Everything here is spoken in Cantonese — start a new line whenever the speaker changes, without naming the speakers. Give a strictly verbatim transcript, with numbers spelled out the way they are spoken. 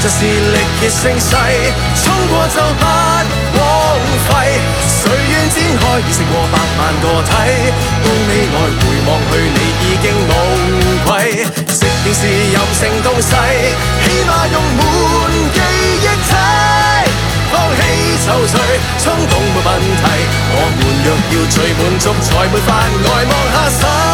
是力竭盛世，衝過就不枉費。誰願展開已勝過百萬個體，到未來回望去你已經無愧。直認是任性東西，起碼用滿記憶體。放棄就隨，衝動沒問題。我們若要最滿足，才沒法外望下世。